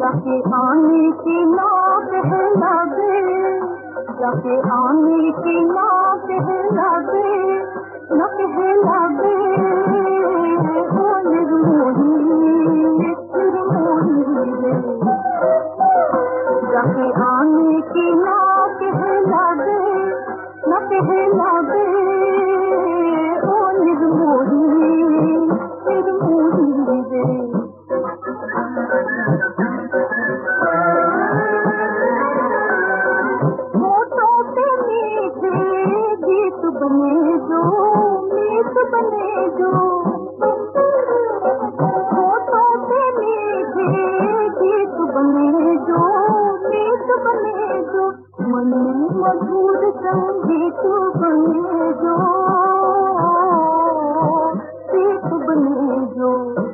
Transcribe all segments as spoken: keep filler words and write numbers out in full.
जाके आने की ना कहला दे, जाके आने की ना कहला दे, ना कहला दे ओ निर्मोही निर्मोही रे। जाके आने की ना कहला दे, ना कहला दे ओ निर्मोही निर्मोही रे। बने जो मीत बने जो होठों पे मीठे गीत बने जो मीत बने जो मन में मधुर संगीत बने जो गीत बने जो।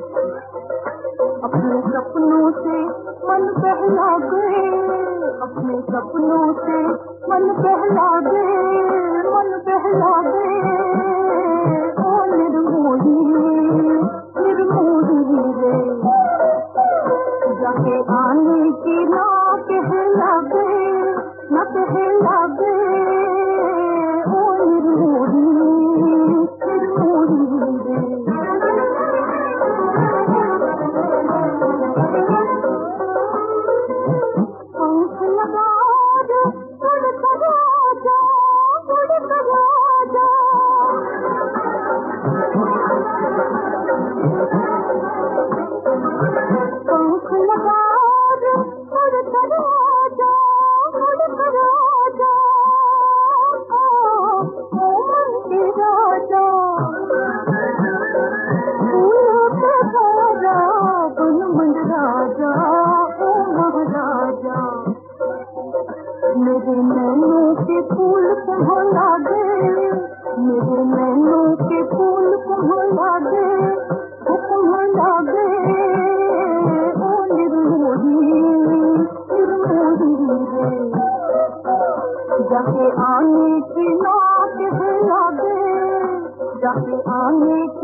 अपने सपनों से मन बहला गए, अपने सपनों से मन बहला गए, मन बहला गए ओ निर्मोही निर्मोही रे। जाके आने की ना कहला गए, ना कहला गए ओ निर्मोही निर्मोही रे। पंख लगा दो उड़ कर आजा, उड़ कर आजा। पंख लगा दो उड़ कर आजा, उड़ कर आजा ओ मन के राजा। फूलों पे भरा बन मन राजा ओ महाराजा। मेरे नैनों के फूल कुम्हला दे, मेरे नैनों के फूल कुम्हला दे, वो कुम्हला दे ओ निर्मोही निर्मोही रे। जाके आने की ना कहला दे, जाके आने की